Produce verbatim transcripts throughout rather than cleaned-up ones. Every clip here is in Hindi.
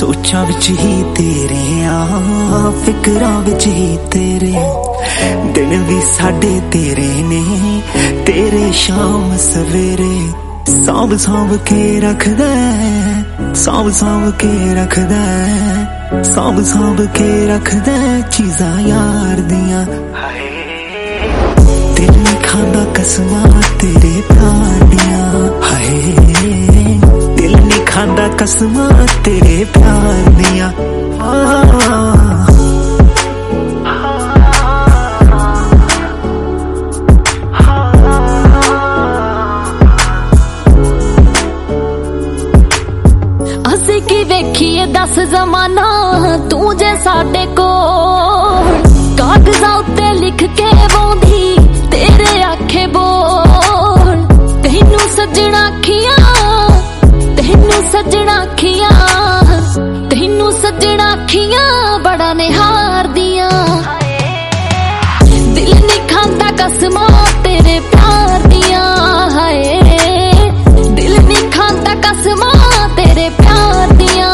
सोचा विच ही तेरे आ फिकरां विच ही तेरे दिन भी साडे तेरे ने तेरे शाम सवेरे सांभ सांभ के रखदा सांभ सांभ के रखदा सांभ सांभ के रखदा चीज़ां यार दियां दिल नहीं खांदा कसमां तेरे प्यार दियां हाय दिल नहीं खांदा कसमां तेरे प्यार दियां असी की वेखीए दस जमाना तू जे साडे कोल कागजां उत्ते लिख के बोंदी तेरे आखे बोल तैनू सजना अखियां तैनू सजना अखियां तैनू सजना अखियां बड़ा निहार दियां दिल नहीं खांदा कसमां तेरे प्यार दियां हाय दिल नहीं खांदा कसमां तेरे प्यार दियां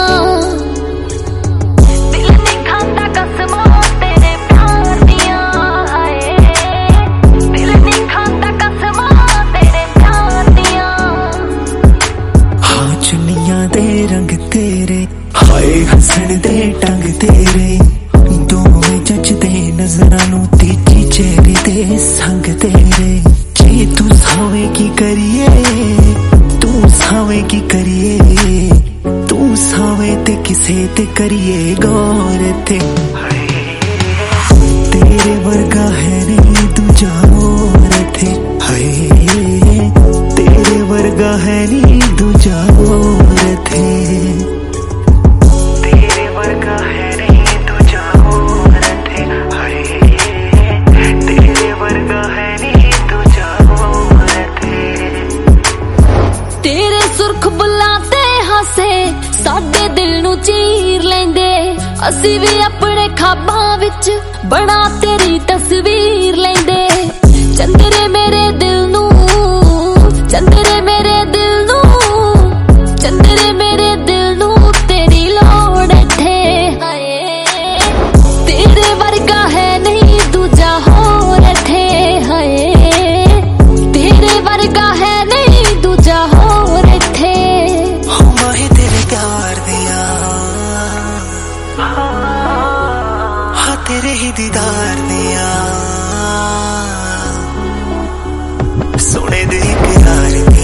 दिल नहीं खांदा कसमां तेरे प्यार दियां हाय दिल नहीं खांदा कसमां तेरे प्यार दियां हाँ चुन्नियां दे रंग तेरे हाय हसन दे टंग तेरे दोवें जचदे नजरां नूं तीजी चेहरे दे संग तेरे जे तू सावे की करिए तू सावे की करिए तू सावे ते किसे ते करिए गौर ते तेरे वर्गा है नहीं दूजा और थे हाय तेरे वर्गा है नहीं दूजा और थे तेरे वर्गा है नहीं दूजा और थे हाय तेरे वर्गा है नहीं दूजा और थे तेरे सुर्ख बुल्लां ते हासे साडे दिल नू चीर लेंदे असी भी अपने ख्वाबां विच बना तेरी तस्वीर लेंदे चंदरे मेरे दिल नू चंदरे मेरे दिल नू चंदरे मेरे दिल नू तेरी लोड़ थे हाय तेरे वर्गा है नहीं दूजा होर थे हाय तेरे वर्गा है नहीं दूजा होर थे माहे तेरे प्यार दिया हाँ तेरे ही दीदार दिया सोने दे इकरार दिया।